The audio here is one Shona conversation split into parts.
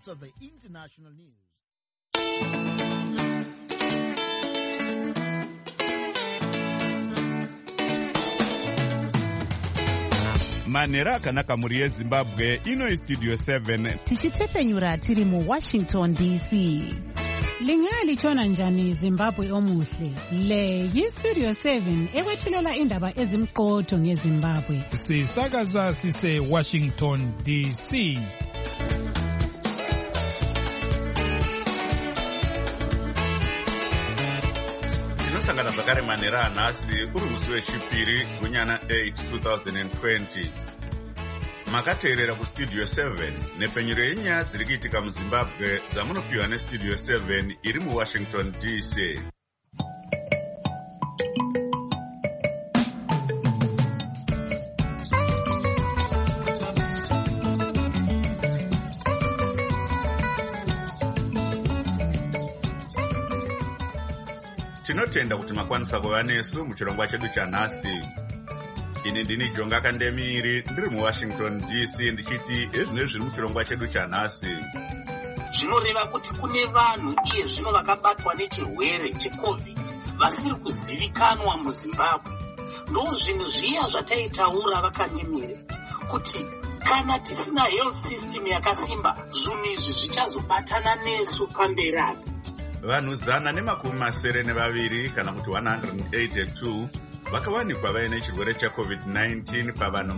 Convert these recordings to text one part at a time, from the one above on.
best of the international news. Manera akanaka muri yeZimbabwe ino Studio 7 tichitsepenyura tiri mu Washington DC. Lingali chona njani Zimbabwe omuhle. Le yi-Studio 7 ekwethulela indaba ezimqotho ngeZimbabwe. Sisakaza sise Washington DC. tinosangana zvakare manera anhasi uri musi wechipiri gunyana 8 2020. Makateerera kuStudio 7 nepfenyuro yenyaya dziri kuitika muZimbabwe dzamunopiwa neStudio 7 iri muWashington DC. Tinotenda kuti makwanisa kuva nesu muchirongwa chedu chanhasi. Ini ndini Jonga Kandemiri ndiri muWashington DC ndichiti ezvino zviri muchirongwa chedu chanhasi. Zvinoreva kuti kune vanhu iye zvino vakabatwa nechirwere cheCovid vasiri kuzivikanwa muZimbabwe. Ndo zvinhu zviya zvataitaura vakandemire kuti kana tisina health system yakasimba zvinhu izvi zvichazobatana nesu pamberi apa. Vanhu 172 kana kuti 182 vakawanikwa vaine chirwere chaCovid-19 pavanhu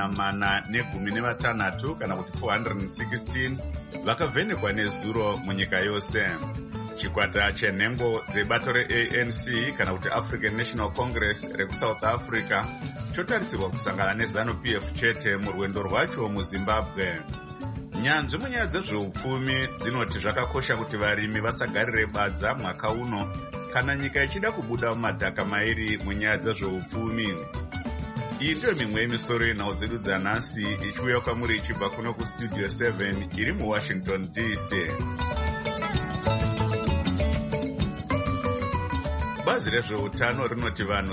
416 kana kuti 416 vakavhenekwa nezuro munyika yose. Chikwata chenhengo dzebato reANC kana kuti African National Congress rekuSouth Africa chotarisirwa kusangana neZANU-PF chete murwendo rwacho muZimbabwe. Nyanzvi munyaya dzezveupfumi dzinoti zvakakosha kuti varimi vasagarire badza mwaka uno kana nyika ichida kubuda mumadhaka mairi munyaya dzezveupfumi. Iyi ndiyo mimwe yemisoro yenhau dzedu dzanhasi ichiuya kwamuri ichibva kuno kuStudio 7 iri muWashington DC. Bazi rezveutano rinoti vanhu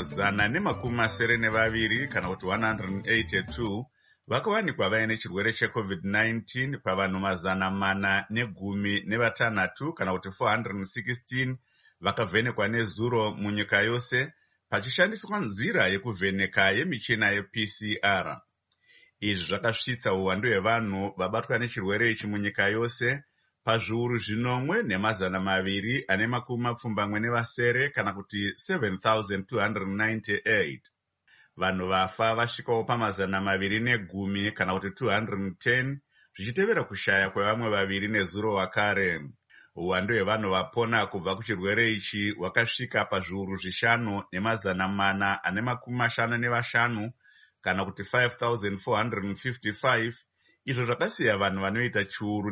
172 kana kuti 182 vakawanikwa vaine chirwere cheCovid-19 pavanhu 416 kana kuti 416 vakavhenekwa nezuro munyika yose pachishandiswa nzira yekuvheneka yemichina yePCR. Izvi zvakasvitsa uwandu hwevanhu vabatwa nechirwere ichi munyika yose pazviuru 1,228 kana kuti 7,298. Vanhu vafa vasvikawo pa210 kana kuti 210 zvichitevera kushaya kwevamwe vaviri nezuro wakare. Uwandu hwevanhu vapona kubva kuchirwere ichi hwakasvika pazviuru 5,455 kana kuti 5,455, izvo zvakasiya vanhu vanoita chiuru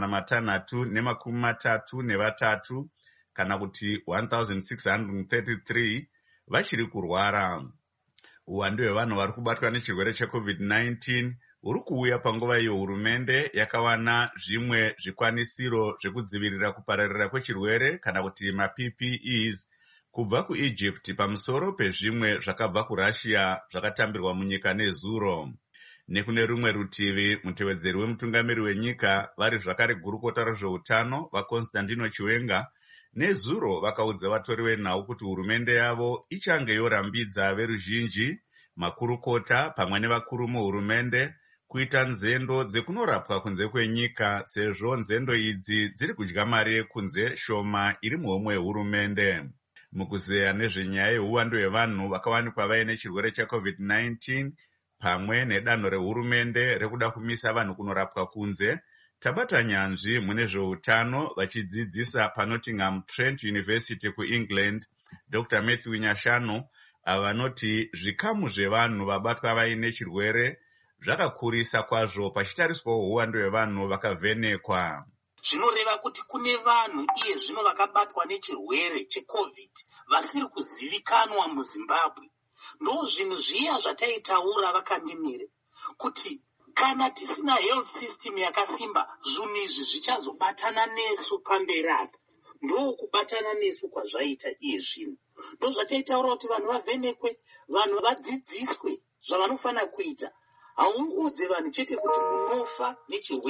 633 kana kuti 1,633 vachiri kurwara. Uwandu hwevanhu vari kubatwa nechirwere cheCovid-19 uri kuuya panguva iyo hurumende yakawana zvimwe zvikwanisiro zvekudzivirira kupararira kwechirwere kana kuti maPPEs kubva kuEgypt pamusoro pezvimwe zvakabva kuRussia zvakatambirwa munyika nezuro. Nekune rumwe rutivi, mutevedzeri wemutungamiri wenyika vari zvakare gurukota rezveutano vaConstantino Chiwenga nezuro vakaudza vatori venhau kuti hurumende yavo ichange yorambidza veruzhinji, makurukota pamwe nevakuru muhurumende kuita nzendo dzekunorapwa kunze kwenyika sezvo nzendo idzi dziri kudya mari yekunze shoma iri muhomwe hurumende. Mukuzeya nezvenyaya yeuwandu hwevanhu vakawanikwa vaine chirwere cheCovid-19 pamwe nedanho rehurumende rekuda kumisa vanhu kunorapwa kunze, tabata nyanzvi mune zveutano vachidzidzisa paNottingham Trent University kuEngland, Dr. Matthew Nyashanu, avanoti zvikamu zvevanhu vabatwa vaine chirwere zvakakurisa kwazvo pachitariswawo uwandu hwevanhu vakavhenekwa. Zvinoreva kuti kune vanhu iye zvino vakabatwa nechirwere cheCovid vasiri kuzivikanwa muZimbabwe. Ndo zvinhu zviya zvataitaura vakandimire kuti kana tisina health system yakasimba zvinhu izvi zvichazobatana nesu pamberi apa. Ndo kubatana nesu kwazvaita iye zvino. Ndo zvataitaura kuti vanhu vavhenekwe, vanhu vadzidziswe zvavanofanira kuita. Haungodze vanhu chete kuti munofa nechirwere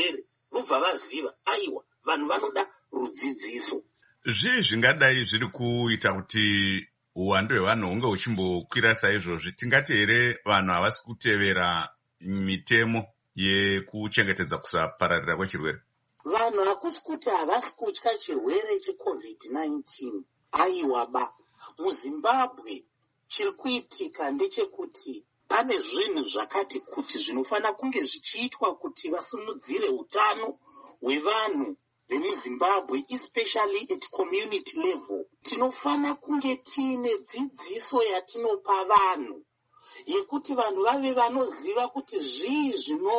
vobva vaziva aiwa vanhu vanoda rudzidziso. Zvii zvingadai zviri kuita kuti uwandu hwevanhu hunge huchimbokwira saizvozvi? Tingati here vanhu havasi kutevera mitemo yekuchengetedza kusapararira kwechirwere? Vanhu hakusi kuti havasi kutya chirwere cheCovid-19. Aiwa ba, muZimbabwe chiri kuitika ndechekuti pane zvinhu zvakati kuti zvinofanira kunge zvichiitwa kuti vasimudzire utano hwevanhu vemuZimbabwe, especially at community level. Tinofanira kunge tiine dzidziso yatinopa vanhu yekuti vanhu vave vanoziva kuti zvii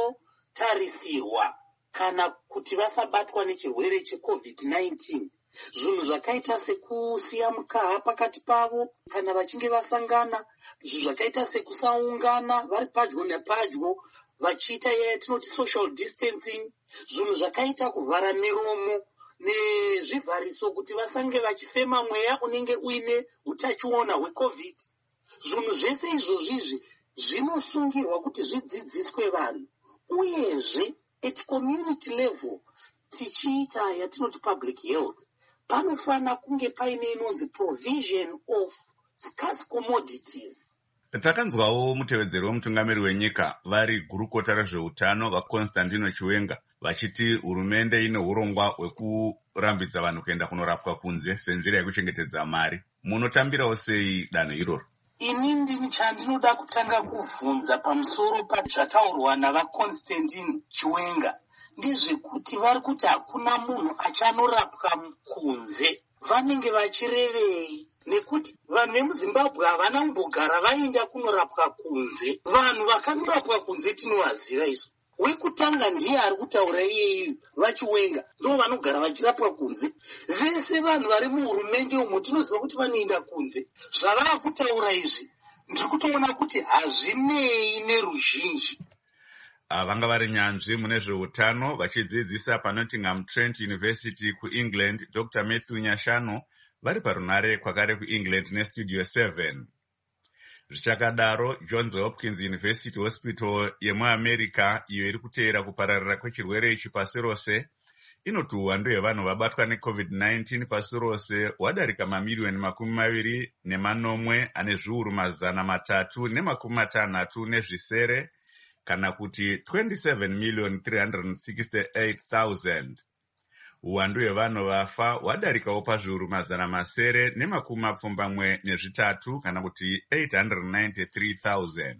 zvinotarisirwa kana kuti vasabatwa nechirwere cheCovid-19. Zvinhu zvakaita sekusiya mukaha pakati pavo kana vachinge vasangana, zvinhu zvakaita sekusaungana vari padyo nepadyo vachiita yatinoti social distancing, zvinhu zvakaita kuvhara miromo nezvivhariso kuti vasange vachifema mweya unenge uine utachiona hweCovid. Zvinhu zvese izvozvizvi zvinosungirwa kuti zvidzidziswe vanhu, uyezve at community level tichiita yatinoti public health panofanira kunge paine inonzi provision of scarce commodities. Takanzwawo mutevedzeri wemutungamiri wenyika vari gurukota rezveutano vaConstantino Chiwenga vachiti hurumende ine urongwa hwekurambidza vanhu kuenda kunorapwa kunze senzira yekuchengetedza mari. Munotambirawo sei danho iroro? Inini chandinoda kutanga kuvhunza pamusoro pazvataurwa navaConstantino Chiwenga ndezvekuti vari kuti hakuna munhu achanorapwa kunze. Vanenge vachirevei? Nekuti vanhu vemuZimbabwe havana kumbogara vaenda kunorapwa kunze. Vanhu vakanorapwa kunze tinovaziva isu. Wekutanga ndiye ari kutaura iyeyi vaChiwenga, ndo vanogara vachirapwa kunze. Vese vanhu vari muhurumende umo tinoziva kuti vanoenda kunze. Zvavava kutaura izvi ndiri kutoona kuti hazvinei neruzhinji. Vanga vari nyanzvi mune zveutano vachidzidzisa paNottingham Trent University kuEngland, Dr. Matthew Nyashano vari parunare kwakare kuEngland neStudio 7. Zvichakadaro, Johns Hopkins University Hospital yemuAmerica, iyo iri kuteera kupararira kwechirwere ichi pasi rose, inoti uwandu hwevanhu vabatwa neCovid-19 pasi rose hwadarika mamiliyoni 24 ane zviuru 360,000 kana kuti 27,368,000. Uwandu hwevanhu vafa hwadarikawo pazviuru 773 kana kuti 893,000.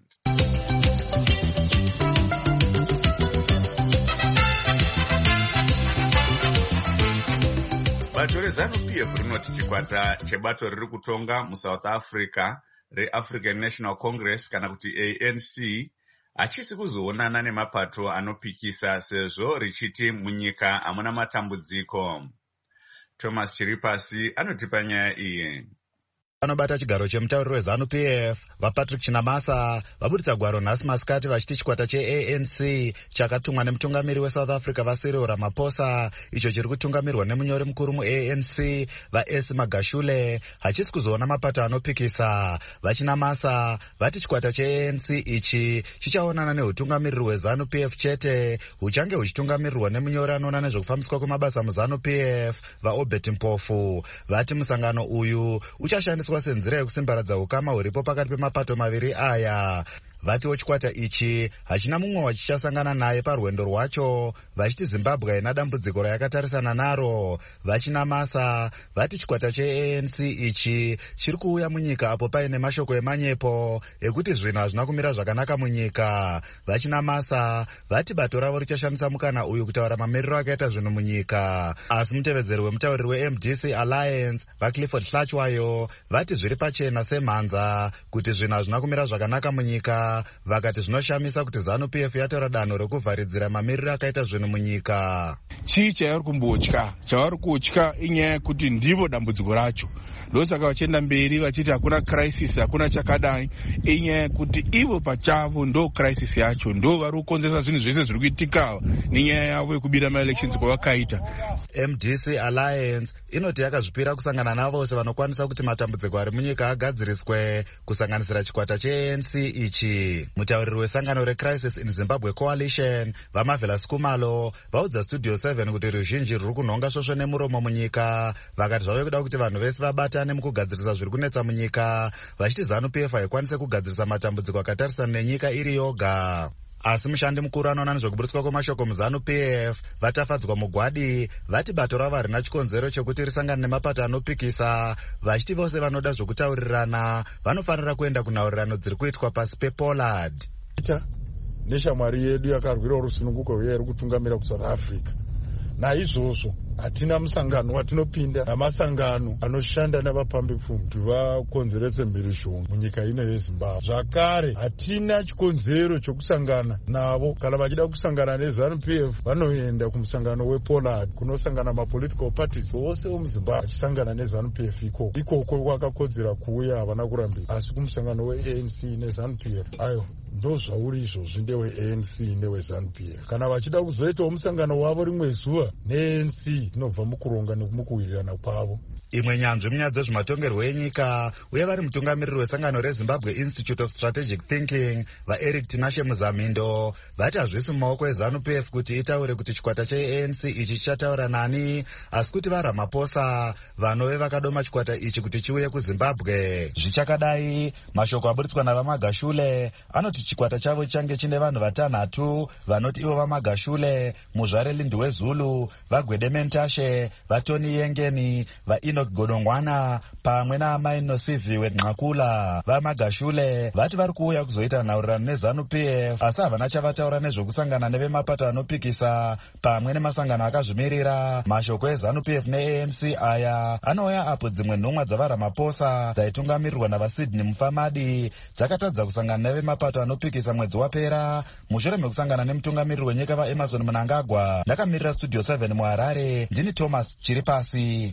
Bato reZANU-PF rinoti chikwata chebato riri kutonga muSouth Africa reAfrican National Congress kana kuti ANC hachisi kuzoonana nemapato anopikisa sezvo richiti munyika hamuna matambudziko. Thomas Chiripasi anotipa nyaya iyi. Vanobata chigaro chemutauriri weZANU-PF vaPatrick Chinamasa vabuditsa gwaro nhasi masikati vachiti chikwata cheANC chakatumwa nemutungamiri weSouth Africa vaCyril Ramaphosa icho chiri kutungamirwa nemunyori mukuru muANC vaS Magashule hachisi kuzoona mapato anopikisa. VaChinamasa vati chikwata cheANC ichi chichaonana neutungamiriri hweZANU-PF chete huchange huchitungamirirwa nemunyori anoona nezvekufambiswa kwemabasa muZANU-PF vaObert Mpofu. Vati musangano uyu uchashandiswa senzira yekusimbaradza ukama huripo pakati pemapato maviri aya. Vatiwo chikwata ichi hachina mumwe wachichasangana naye parwendo rwacho, vachiti Zimbabwe haina dambudziko rayakatarisana naro. VaChinamasa vati chikwata cheANC ichi chiri kuuya munyika apo paine mashoko emanyepo ekuti zvinhu hazvina kumira zvakanaka munyika. VaChinamasa vati bato ravo richashandisa mukana uyu kutaura mamiriro akaita zvinhu munyika. Asi mutevedzeri wemutauriri weMDC Alliance vaClifford Hlachwayo vati zviri pachena semhanza kuti zvinhu hazvina kumira zvakanaka munyika, vakati zvinoshamisa kuti ZANU-PF yatora danho rekuvharidzira mamiriro akaita zvinhu munyika. Chii chavari kumbotya? Chavari kutya inyaya yekuti ndivo dambudziko racho. Ndosaka vachienda mberi vachiti hakuna crisis, hakuna chakadai, inyaya yekuti ivo pachavo ndo crisis yacho, ndo vari kukonzesa zvinhu zvese zviri kuitika nenyaya yavo yekubira maelections kwavakaita. MDC Alliance inoti yakazvipira kusangana navose vanokwanisa kuti matambudziko ari munyika agadziriswe, kusanganisira chikwata cheANC ichi. Mutauriri wesangano reCrisis in Zimbabwe Coalition vaMarvelous Kumalo vaudza Studio 7 kuti ruzhinji ruri kunhonga svosvo nemuromo munyika, vakati zvave kuda kuti vanhu vese vabatane mukugadzirisa zviri kunetsa munyika, vachiti ZANU-PF haikwanise kugadzirisa matambudziko akatarisana nenyika iri yoga. Asi mushandi mukuru anoona nezvekuburitswa kwemashoko muZANU-PF vatafadzwa mugwadi vati bato ravo harina chikonzero chekuti risangane nemapato anopikisa, vachiti vose vanoda zvokutaurirana vanofanira kuenda kunhaurirano dziri kuitwa pasi pePollard. Neshamwari yedu yakarwira rusununguko uye iri kutungamira kuSouth Africa. Naizvozvo hatina musangano watinopinda namasangano anoshanda navapambi pfuma kuti vakonzerese mhirizhonga munyika ino yeZimbabwe. Zvakare hatina chikonzero chokusangana navo. Kana vachida kusangana neZANU-PF vanoenda kumusangano wePollard kunosangana mapolitical parties vose vemuZimbabwe vachisangana neZANU-PF ikoko kwakakodzera kuuya havana kurambira, asi kumusangano weANC neZANU-PF ayo ndozvauri izvozvi ndeweANC neweZANU-PF. Kana vachida kuzoitawo musangano wavo rimwe zuva neANC inobva mukuronga nekumukuwirirana kwavo. Imwe nyanzvi munyaya dzezvematongerwo enyika uye vari mutungamiriri wesangano reZimbabwe Institute of Strategic Thinking vaEric Tinashe Muzamindo vati hazvisi mumaoko eZANU-PF kuti itaure kuti chikwata cheANC ichi chichataura nani, asi kuti vaRamaphosa vanove vakadoma chikwata ichi kuti chiuye kuZimbabwe. Zvichakadai, mashoko aburitswa navaMagashule anoti chikwata chavo change chine vanhu vatanhatu vanoti ivo vaMagashule, Muzvare Lindiwe Zulu, vaGwede Mentashe, vaToni Yengeni, vaEnoch Godongwana pamwe naamai Nosiviwe Nqakula. VaMagashule vati vari kuuya kuzoita nhaurirano neZANU-PF asi havana chavataura nezvokusangana nevemapato anopikisa pamwe nemasangano akazvimirira. Mashoko eZANU-PF neANC aya anouya apo dzimwe nhumwa dzavaRamaphosa dzaitungamirirwa navaSydney Mufamadi dzakatadza kusangana nevemapato anopikisa mwedzi wapera mushure mekusangana nemutungamiriri wenyika vaEmerson Mnangagwa. Ndakamirira Studio 7 muHarare, ndini Thomas Chiripasi.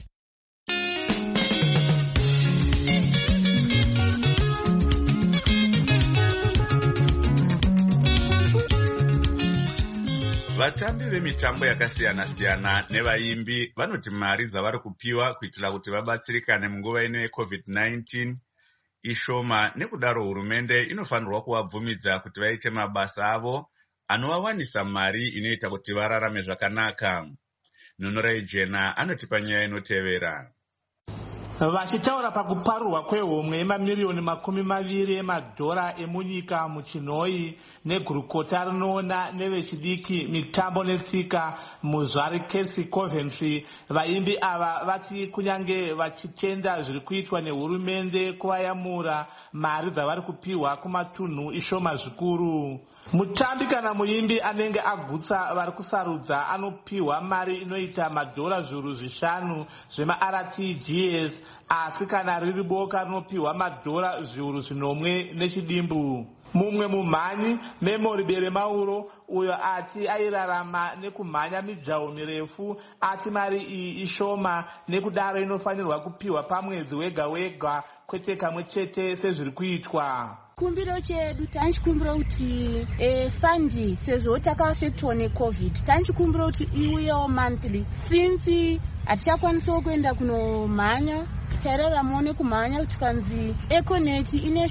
Vatambi vemitambo yakasiyana-siyana nevaimbi vanoti mari dzavari kupiwa kuitira kuti vabatsirikane munguva ino yeCovid-19 ishoma, nekudaro hurumende inofanirwa kuvabvumidza kuti vaite mabasa avo anovawanisa mari inoita kuti vararame zvakanaka. Nunurai Jena anotipa nyaya inotevera. Vachitaura pakuparurwa kwehomwe yemamiriyoni 20 emadhora emunyika muchinhoi negurukota rinoona nevechidiki mitambo netsika muZvari Kesi Coventry, vaimbi ava vati kunyange vachitenda zviri kuitwa nehurumende kuvayamura mari dzavari kupiwa kumatunhu ishoma zvikuru. Mutambi kana muimbi anenge agutsa vari kusarudza anopiwa mari inoita madhora zviuru 5 zvemaRTGS, asi kana riri boka rinopiwa madhora zviuru 9 nechidimbu. Mumwe mumhanyi Memory Beremauro uyo ati airarama nekumhanya mijaho mirefu ati mari iyi ishoma nekudaro inofanirwa kupiwa pamwedzi wega wega kwete kamwe chete sezviri kuitwa. Kumbiro chedu tanchikumbira kuti fandi sezvo takaafectwa neCovid tanchikumbira kuti iuyewo monthly since hatichakwanisawo kuenda kunomhanya. Tairaramawo nekumhanya tikanzi Econet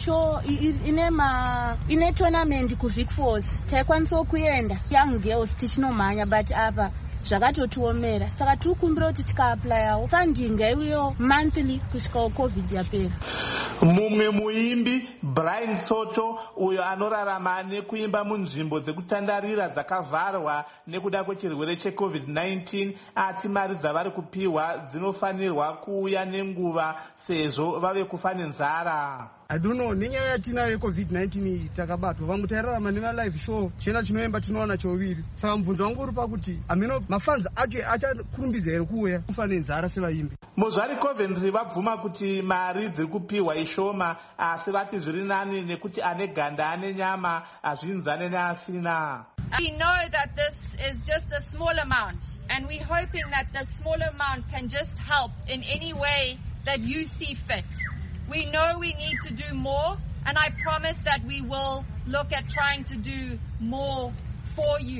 ine tournament kuVic Falls taikwanisawo kuenda Young Girls tichinomhanya, but apa zvakatotiomera, saka tiri kumbira kuti tikaaplayawo funding ngaiuyewo monthly kusvikawo Covid yapera. Mumwe muimbi Brian Soto uyo anorarama nekuimba munzvimbo dzekutandarira dzakavharwa nekuda kwechirwere cheCovid-19 ati mari dzavari kupiwa dzinofanirwa kuuya nenguva sezvo vave kufa nenzara. I don't know, nenyaya yatinayo yeCovid-19 takabatwa, vamwe tairarama nemalive show chena chinoemba tinoona choviri. Saka mubvunzo wangu uri pakuti ameno mafanzi acho achakurumbidza here kuuya kufa nenzara sevaimbi. Muzvari Coventry vabvuma kuti mari dziri kupiwa ishoma, asi vati zviri nani nekuti ane ganda ane nyama hazvinzane neasina. We know that this is just a small amount, and we're hoping that the small amount can just help in any way that you see fit. We know we need to do more, and I promise that we will look at trying to do more for you.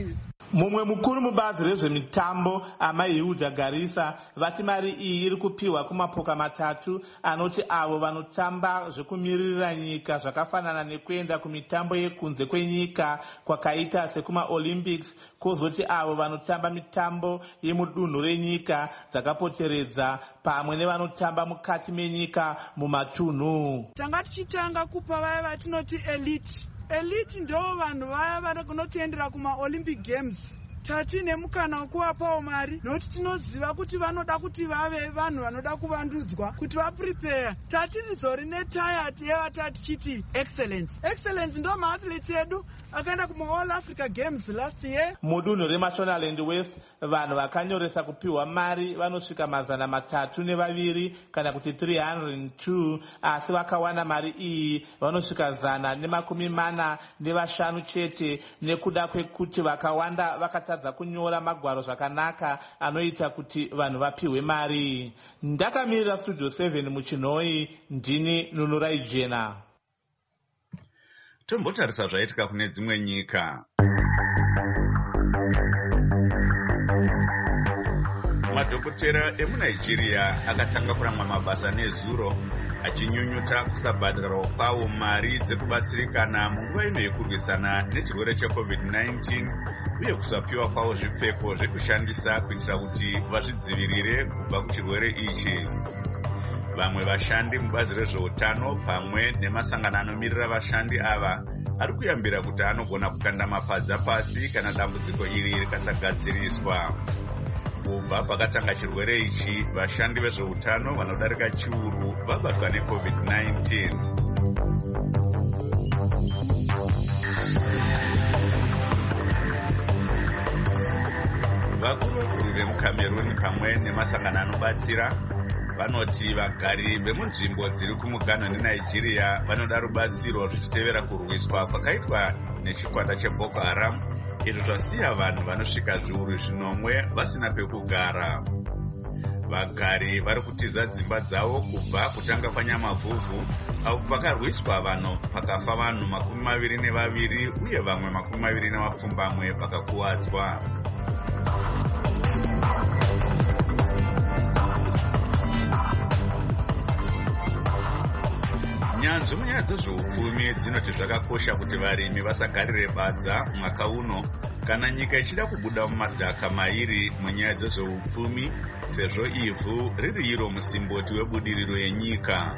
Mumwe mukuru mubazi rezvemitambo Amai Hilda Garissa vati mari iyi iri kupiwa kumapoka matatu anoti avo vanotamba zvekumiririra nyika zvakafanana nekuenda kumitambo yekunze kwenyika kwakaita sekumaOlympics, kozoti avo vanotamba mitambo yemudunhu renyika dzakapoteredza pamwe nevanotamba mukati menyika mumatunhu. Tanga tichitanga kupa vaya vatinoti elite ndo vanhu vaya vanotiendera kumaOlympic Games. Tatine mukana wekuvapawo mari nokuti tinoziva kuti vanoda kuti vave vanhu vanoda kuvandudzwa kuti vaprepare. Tatirizori netayati yevata tichiti excellence ndo maathletes edu akaenda kuma-All Africa Games last year. Mudunhu reMashonaland West vanhu vakanyoresa kupiwa mari vanosvika 302 kana kuti 302, asi vakawana mari iyi vanosvika 145 chete nekuda kwekuti vakawanda vakatadza kunyora magwaro zvakanaka anoita kuti vanhu vapiwe mari. Ndakamirira Studio 7 muChinhoi, ndini Nunurai Jena. Tombotarisa zvaitika kune dzimwe nyika. Madhokotera emuNigeria akatanga kuramwa mabasa nezuro achinyunyuta kusabhadharwa kwavo mari dzekubatsirikana munguva ino yekurwisana nechirwere cheCovid-19 uye kusapiwa kwavo zvipfeko zvekushandisa kuitira kuti vazvidzivirire kubva kuchirwere ichi. Vamwe vashandi mubazi rezveutano pamwe nemasangano anomirira vashandi ava ari kuyambira kuti anogona kukanda mapadza pasi kana dambudziko iri rikasagadziriswa. Kubva pakatanga chirwere ichi, vashandi vezveutano vanodarika chiuru vabatwa neCovid-19. Vakuru vemuCameroon pamwe nemasangano anobatsira vanoti vagari vemunzvimbo dziri kumuganho neNigeria vanoda rubatsiro zvichitevera kurwiswa kwakaitwa nechikwata cheBoko Haram, izvo zvasiya vanhu vanosvika zviuru 5 vasina pekugara. Vagari vari kutiza dzimba dzavo kubva kutanga kwanyamavhuvhu apo pakarwiswa vanhu pakafa vanhu 22 uye vamwe 27 vakakuwadzwa. Nyanzvi munyaya dzezveupfumi dzinoti zvakakosha kuti varimi vasagarire badza mwaka uno kana nyika ichida kubuda mumadhaka mairi munyaya dzezveupfumi, sezvo ivhu riri iro musimboti webudiriro yenyika.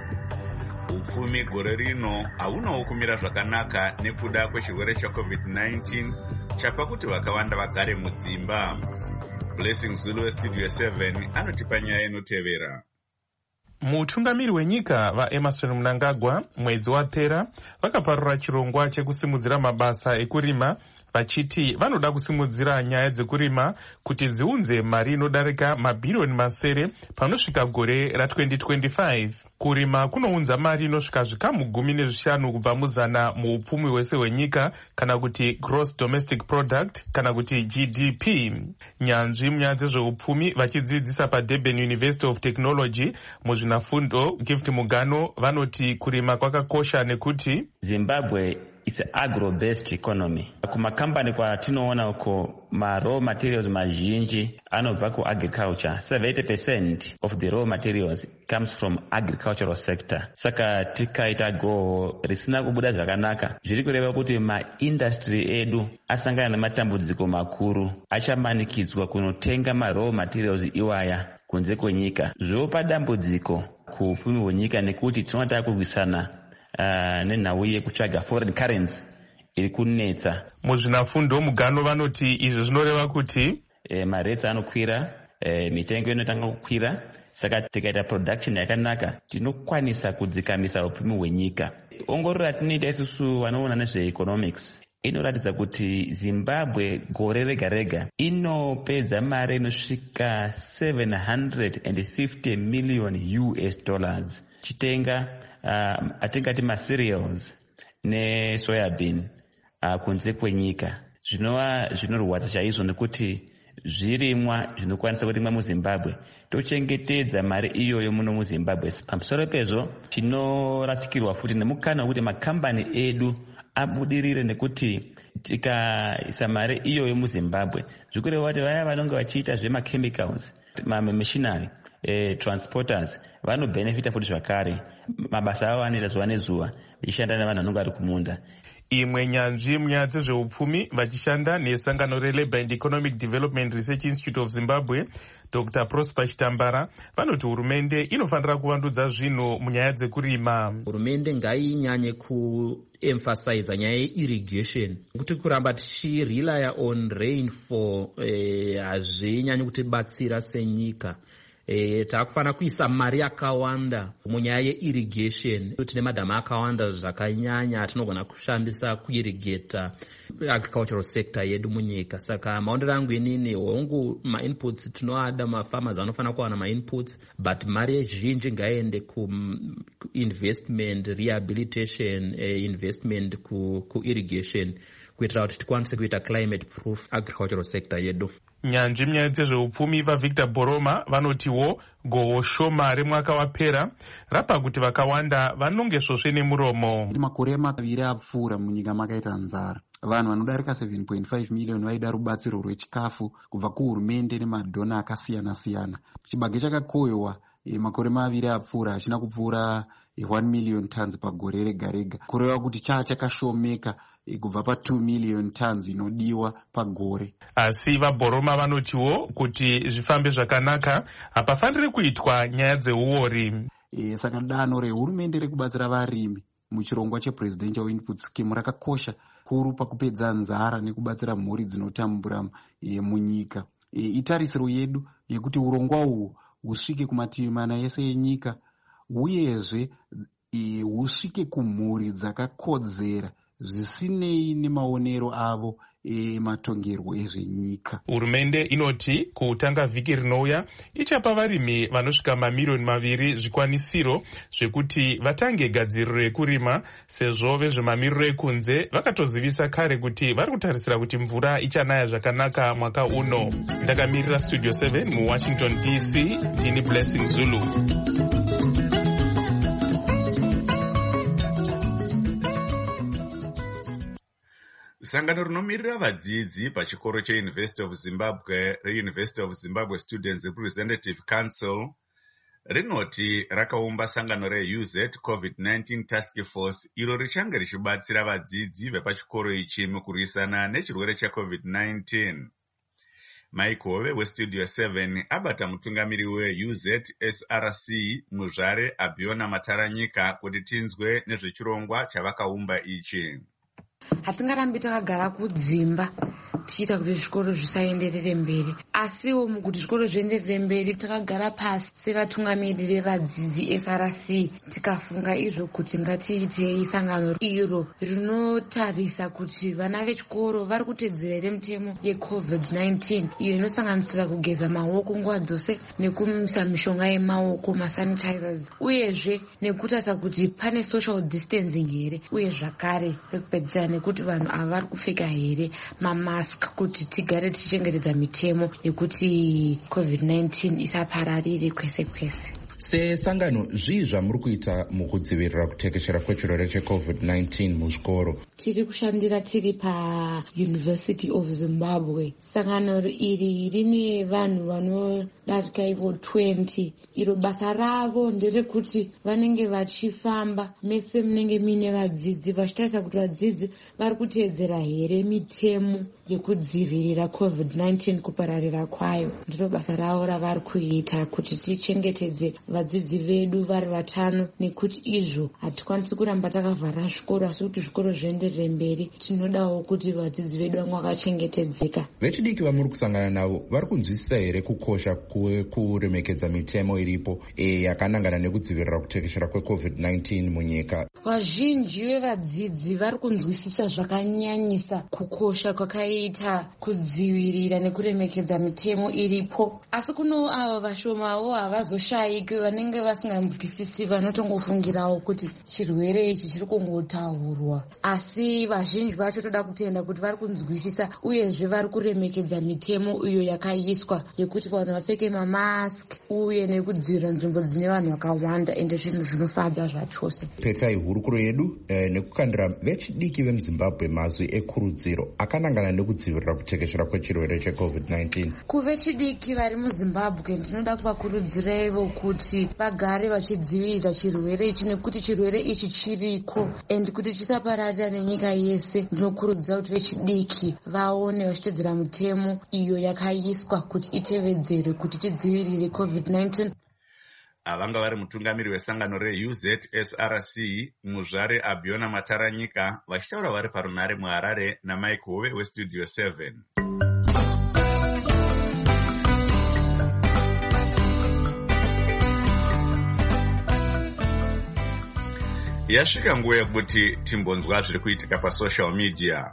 Upfumi gore rino haunawo kumira zvakanaka nekuda kwechirwere cheCovid-19 chapa kuti vakawanda vagare mudzimba. Blessing Zulu weStudio 7 anotipa nyaya inotevera. Mutungamiri wenyika vaEmerson Mnangagwa mwedzi wapera vakaparura chirongwa chekusimudzira mabasa ekurima vachiti vanoda kusimudzira nyaya dzekurima kuti dziunze mari inodarika mabhirioni masere panosvika gore ra2025. Kurima kunounza mari inosvika zvikamu 15 kubva muzana muupfumi hwese hwenyika kana kuti gross domestic product kana kuti GDP. Nyanzvi munyaya dzezveupfumi vachidzidzisa paDurban University of Technology muzvinafundo Gift Mugano vanoti kurima kwakakosha nekuti Zimbabwe is an agro-based economy. Kumakambani kwatinoona uko raw materials mazhinji anobva kuagriculture. 70% of the raw materials comes from agricultural sector. Saka tikaita goho risina kubuda zvakanaka, zviri kureva kuti maindustry edu asangana nematambudziko makuru, achamanikidzwa kunotenga raw materials iwaya kunze kwenyika. Zvopa dambudziko kuupfumi hwenyika nekuti tinotaka kurwisana nenhau yekutsvaga foreign currency iri kunetsa. Muzvinafundo Mugano vanoti izvi zvinoreva kuti marates anokwira, mitengo inotanga kukwira, saka tikaita production yakanaka tinokwanisa kudzikamisa upfumi hwenyika. Ongororo ratinoita isusu vanoona nezveeconomics inoratidza kuti Zimbabwe gore rega rega inopedza mari inosvika $750 million chitenga atingati macereals nesoyabin kunze kwenyika. Zvinova zvinorwadza chaizvo nekuti zvirimwa zvinokwanisa kurimwa muZimbabwe tochengetedza mari iyoyo muno muZimbabwe. Pamusoro pezvo tinorasikirwa futi nemukana wekuti makambani edu abudirire nekuti tikaisa mari iyoyo muzimbabwe zvikureva kuti vaya vanonge vachiita zvemachemicals mamachinery transporters vanobhenefita futi zvakare. Mabasa avo anoita zuva nezuva vachishanda nevanhu vanonge vari kumunda. Imwe nyanzvi munyaya dzezveupfumi vachishanda nesangano reLabour and Economic Development Research Institute of Zimbabwe, Dr. Prosper Chitambara, vanoti hurumende inofanira kuvandudza zvinhu munyaya dzekurima. Hurumende ngainyanye kuemphasize nyaya yeirrigation, kuti kuramba tichirelya on rainfall hazvinyanyi kutibatsira senyika. Takufanira kuisa mari yakawanda munyaya yeirrigation. Tine madhamu akawanda zvakanyanya atinogona kushandisa kuirrigata agricultural sector yedu munyika. Saka maondero angu inini hongu mainputs tinoada, mafarmers anofanira kuwana mainputs, but mari zhinji ngaiende kuinvestment, rehabilitation, investment kuirrigation, kuitira kuti tikwanise kuita climate proof agricultural sector yedu. Nyanzvi munyaya dzezveupfumi vaVictor Boroma vanotiwo gohwo shoma remwaka wapera rapa kuti vakawanda vanonge svosve nemuromo. Makore maviri apfuura munyika makaita nzara. Vanhu vanodarika 7.5 miliyoni vaida rubatsiro rwechikafu kubva kuhurumende nemadhona akasiyana siyana. Chibage chakakohwewa makore maviri apfuura hachina kupfuura 1 million tons pagore rega rega, kureva kuti chakashomeka kubva pa2 million tons inodiwa pagore. Asi vaBoroma vanotiwo kuti zvifambe zvakanaka hapafaniri kuitwa nyaya dzeuori. Saka danho rehurumende rekubatsira varimi muchirongwa chepresidential input scheme rakakosha kuru pakupedza nzara nekubatsira mhuri dzinotambura munyika. Itarisiro yedu yekuti urongwa uhu husvike kumativi mana ese enyika, uyezve husvike kumhuri dzakakodzera zvisinei nemaonero avo ematongerwo ezvenyika. Hurumende inoti kutanga vhiki rinouya ichapa varimi vanosvika mamiliyoni 2 zvikwanisiro zvekuti vatange gadziriro rekurima, sezvo vezvemamiriro ekunze vakatozivisa kare kuti vari kutarisira kuti mvura ichanaya zvakanaka mwaka uno. Ndakamirira Studio 7 muWashington DC, ndini Blessing Zulu. Sangano rinomirira vadzidzi pachikoro cheUniversity of Zimbabwe reUniversity of Zimbabwe Students Representative Council rinoti rakaumba sangano reUZ COVID-19 Task Force iro richange richibatsira vadzidzi vepachikoro ichi mukurwisana nechirwere cheCovid-19. Mike Hove weStudio 7 abata mutungamiri weUZ SRC muzvare Abiona Mataranyika kuti tinzwe nezvechirongwa chavakaumba ichi. Hatingarambi takagara kudzimba tichiita kuti zvikoro zvisaenderere mberi, asiwo kuti zvikoro zvienderere mberi takagara pasi sevatungamiriri vadzidzi SRC tikafunga izvo kuti ngatiitei sangano iro rinotarisa kuti vana vechikoro vari kutedzera here mitemo yeCovid-19 iyo inosanganisira kugeza maoko nguva dzose nekumisa mishonga yemaoko masanitizers, uyezve nekutarisa kuti pane social distancing here, uye zvakare pekupedzisira nekuti vanhu ava vari kupfeka here mamask kuti tigare tichichengetedza mitemo yekuti COVID-19 isapararire kwese kwese. Sesangano zvii zvamuri kuita mukudzivirira kutekeshera kwechirwere cheCovid-19 muzvikoro? Tiri kushandira tiri paUniversity of Zimbabwe. Sangano iri rine vanhu vanodarika ivo 20. Iro basa ravo nderekuti vanenge vachifamba mese munenge mine vadzidzi vachitarisa kuti vadzidzi vari kuteedzera here mitemo yekudzivirira COVID-19 kupararira kwayo. Ndiro basa ravo ravari kuita kuti tichengetedze vadzidzi vedu vari 5, nekuti izvo hatikwanisi kuramba takavhara zvikoro, asi kuti zvikoro zvienderere mberi tinodawo kuti vadzidzi vedu vange vakachengetedzeka. Vechidiki vamuri kusangana navo vari kunzwisisa here kukosha kuremekedza mitemo iripo yakanangana nekudzivirira kutekeshera kweCovid-19 munyika? Vazhinji vevadzidzi vari kunzwisisa zvakanyanyisa kukosha kwakaita vanoita kudzivirira nekuremekedza mitemo iripo. Asi kuno ava vashomawo havazoshayiki vanenge vasinganzwisisi, vanotongofungirawo kuti chirwere ichi chiri kungotaurwa, asi vazhinji vacho toda kutenda kuti vari kunzwisisa uyezve vari kuremekedza mitemo iyo yakaiswa yekuti vanhu vapfeke mamask uye nekudzivirira nzvimbo dzine vanhu vakawanda, ende zvinhu zvinofadza zvachose. Petai hurukuro yedu nekukandira vechidiki vemuzimbabwe mazwi ekurudziro akanangana nekudzivirira kutekeshera kwechirwere cheCovid-19. Kuvechidiki vari muzimbabwe ndinoda kuvakurudziraivo kuti vagare vachidzivirira chirwere ichi, nekuti chirwere ichi chiriko and kuti chisapararira nenyika yese. Ndinokurudzira kuti vechidiki vaone vachitedzera mitemo iyo yakaiswa kuti itevedzerwe kuti tidzivirire COVID-19. Vanga vari mutungamiri wesangano reUZSRC muzvare Abiona Mataranyika vachitaura vari parunhare muHarare naMike Hove weStudio 7. Yasvika nguva yekuti timbonzwa zviri kuitika pasocial media.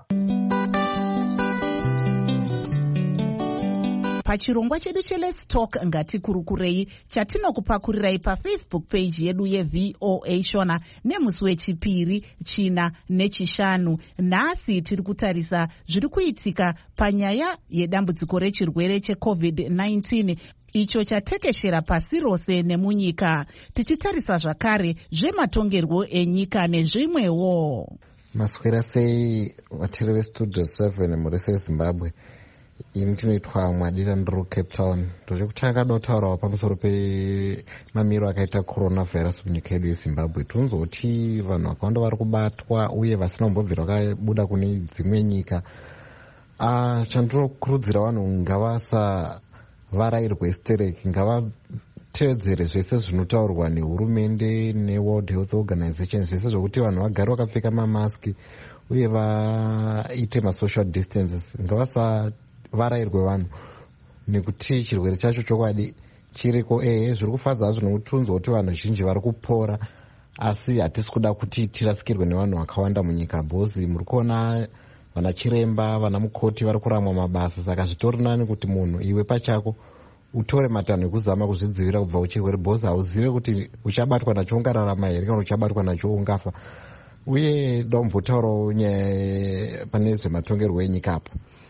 Pachirongwa chedu cheLet's Talk ngatikurukurei chatinokupakurirai paFacebook page yedu yeVOA Shona nemusi wechipiri, china nechishanu. Nhasi tiri kutarisa zviri kuitika panyaya yedambudziko rechirwere cheCovid-19 icho chatekeshera pasi rose nemunyika, tichitarisa zvakare zvematongerwo enyika nezvimwewo. Maswera sei vatiri veStudio 7 murese yeZimbabwe? Ini tinoitwa Mwadira ndiro Cape Town. Tochekutanga dotaurawo pamusoro pemamiro akaita coronavirus munyika yedu yeZimbabwe. Tunzoti vanhu vakawanda vari kubatwa uye vasina kumbobvira vakabuda kune dzimwe nyika. Chandinokurudzira vanhu ngavasavarairwe stereki, ngavatevedzere zvese zvinotaurwa nehurumende neWorld Health Organization, zvese zvokuti vanhu vagare vakapfeka mamaski uye vaite masocial distances. Ngavasavarairwe vanhu nekuti chirwere chacho chokwadi chiriko. Zviri kufadza hazvo nekuti tunzwa kuti vanhu zhinji vari kupora, asi hatisi kuda kuti tirasikirwe nevanhu vakawanda munyika. Bhozi muri kuona vana chiremba, vana mukoti vari kuramwa mabasa. Saka zvitori nani kuti munhu iwe pachako utore matanho ekuzama kuzvidzivirira kubva kuchirwere, bhozi hauzive kuti uchabatwa nacho ungararama here kana uchabatwa nacho ungafa. Uye dombotaurawo nyaya pane zvematongerwo enyika apo.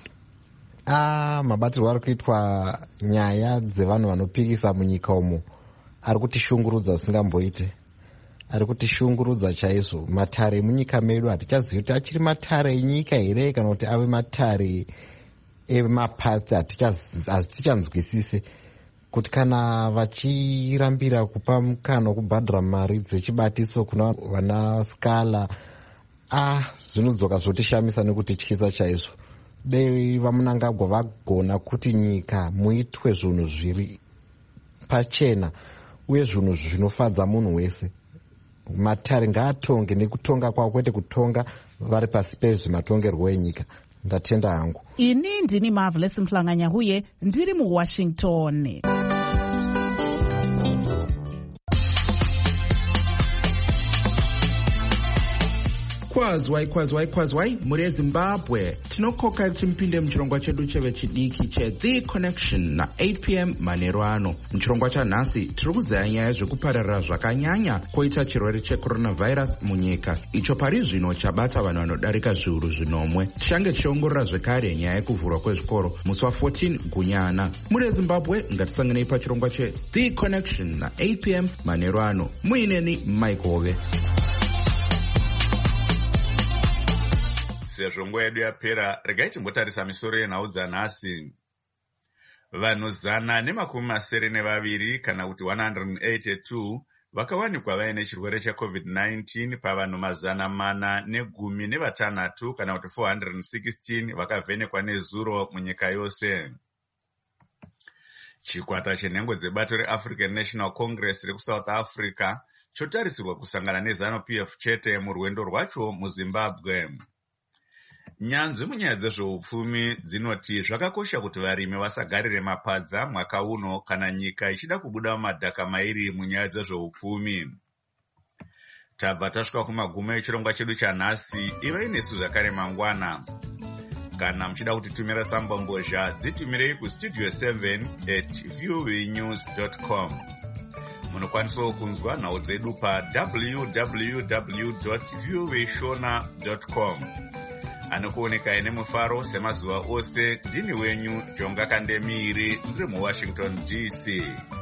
Mabatirwo ari kuitwa nyaya dzevanhu vanopikisa munyika umo ari kutishungurudza zvisingamboite, ari kutishungurudza chaizvo. Matare emunyika medu hatichazivi kuti achiri matare enyika here kana kuti ave matare emapasi, hatichanzwisise kuti kana vachirambira kupa mukana wekubhadhara mari dzechibatiso kuna vana Scala, zvinodzoka zvotishamisa nekutityisa chaizvo. Dei vaMunangagwa vagona kuti nyika muitwe zvinhu zviri pachena uye zvinhu zvinofadza munhu wese. Matare ngaatonge nekutonga kwawo, kwete kutonga vari pasi pezvematongerwo enyika. Ndatenda hangu. Ini ndini Marvelous Mhlanganya huye ndiri muWashington. Kwazwai muri yeZimbabwe. Tinokoka kuti mpinde muchirongwa chedu chevechidiki cheThe Connection na 8 p.m. manheru ano. Muchirongwa chanhasi tiri kuzaya nyaya zvekupararira zvakanyanya koita chirwere checoronavirus munyika, icho pari zvino chabata vanhu vanodarika zviuru zvinomwe. Tichange tichiongorora zvekare nyaya yekuvhurwa kwezvikoro musi wa14 Gunyana. Muri yeZimbabwe ngatisanganei pachirongwa cheThe Connection na 8 p.m. manheru ano. Muineni Mike Hove. Sezvo nguva yedu yapera, regai timbotarisa misoro yenhau dzanhasi. Vanhu 172 kana kuti 182 vakawanikwa vaine chirwere cheCovid-19 pavanhu 416 kana kuti 416 vakavhenekwa nezuro munyika yose. Chikwata chenhengo dzebato reAfrican National Congress rekuSouth Africa chotarisirwa kusangana neZANU-PF chete murwendo rwacho muZimbabwe. Nyanzvi munyaya dzezveupfumi dzinoti zvakakosha kuti varimi vasagarire mapadza mwaka uno kana nyika ichida kubuda mumadhaka mairi munyaya dzezveupfumi. Tabva tasvika kumagumo echirongwa chedu chanhasi. Ivai nesu zvakare mangwana. Kana muchida kutitumira tsamba mbozha, dzitumirei kustudio 7@voanews.com. Munokwanisawo kunzwa nhau dzedu pa www.voashona.com. Anokuonekai nemufaro semazuva ose. Ndini wenyu Jonga Kandemiri, ndiri muWashington DC.